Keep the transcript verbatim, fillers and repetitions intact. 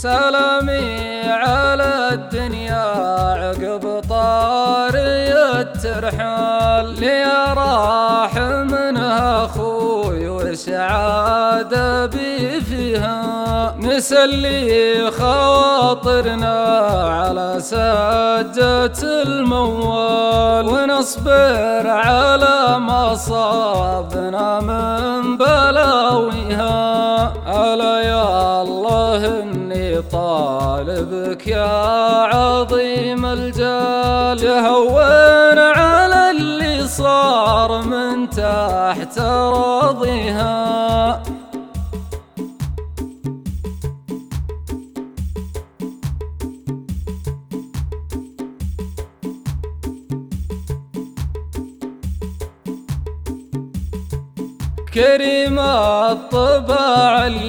سلامي على الدنيا عقب طاري الترحال، لي راح منها اخوي وسعادة بي فيها، نسلي خواطرنا على سجة الموال، ونصبر على مصابنا من بلاويها. ألا يا الله إني طالبك يا عظيم الجال، تهون على اللي صار من تحت راضيها. كريم الطبع